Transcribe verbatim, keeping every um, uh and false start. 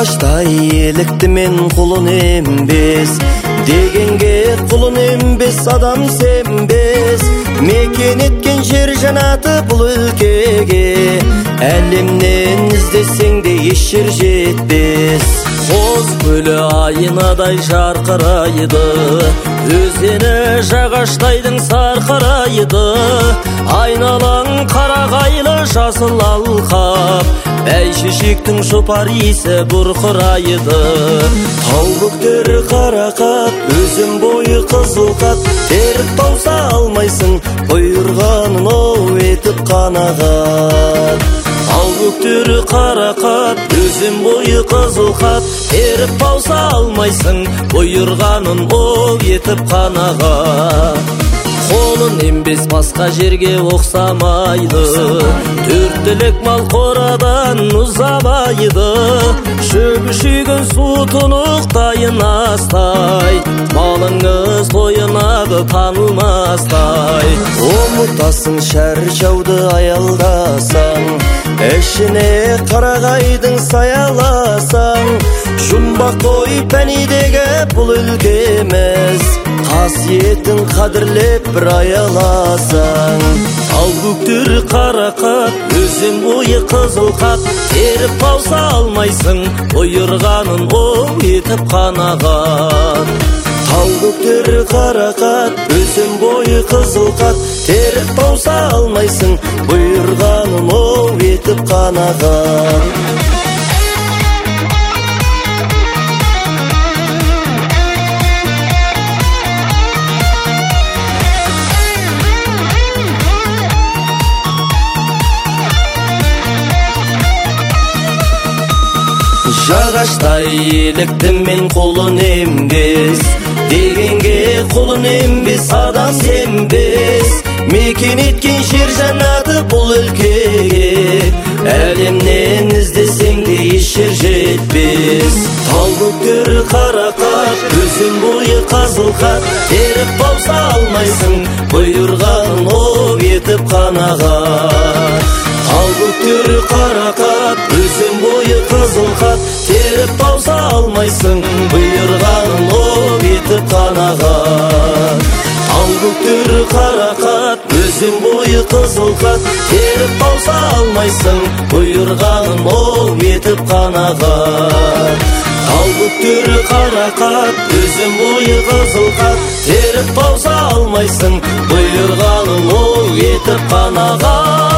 Жагачтай эликти мен кулун эмбес, дегенге кулун эмбес, адам сенбес. Мекен эткен жер жанаты бул өлкеге, әлемнен издесең де еш жер жетпес. Коз көлү айнадай жаркырайды, өзені жагачтайдың саркырайды. Айналаң карагайлы жасыл алкап, бәйшешектің шопар иісі бұрқырайды. Тау бөктері қарақат, өзен бойы қызыл қат, теріп тауса алмайсың, бұйырғанын оу етіп қанағат. Тау бөктері қарақат, өзен бойы қызыл қат, теріп тауса алмайсың, бұйырғанын оу етіп қанағат. Қолын ембес басқа жерге оқсамайды, төрттілік мал қорадан ұзамайды. Шөбі шүйген су тұнықтайын астай, малыңыз тойынады танылмастай. Ұмытасың шәршауды аялдасаң, ішіне қарағайдың саяласаң. Жұмбақ той пәнидегі бұл өлкеміз, қасиетін қадірлеп бір аяласаң. Ал бөктері қарақат, өзен бойы қызыл қат, теріп тауса алмайсың, бұйырғанын оң етіп қанағат. Тау бөктері қарақат, өзен бойы қызыл қат, теріп тауса алмайсың, бұйырғанын оң етіп қанағат. Жагачтай эликти мен кулун эмбес, дегенге кулун эмбес, адам сенбес. Мекен эткен жер жанаты бул өлкеге, әлемнен издесең де еш жер жетпес. Тау бөктері қарақат, өзен бойы қызыл қат, теріп тауса алмайсың, бұйырғанын оу етіп қанағат. Тау бөктері қарақат, өзен бойы қызыл қат, теріп тауса алмайсың, бұйырғанын оу етіп қанағат. Тау бөктері қарақат, өзен бойы қызыл қат, теріп тауса алмайсың, бұйырғанын оу етіп қанағат. Тау бөктері қарақат, өзен бойы қызыл қат, теріп тауса алмайсың, бұйырғанын оу етіп қанағат.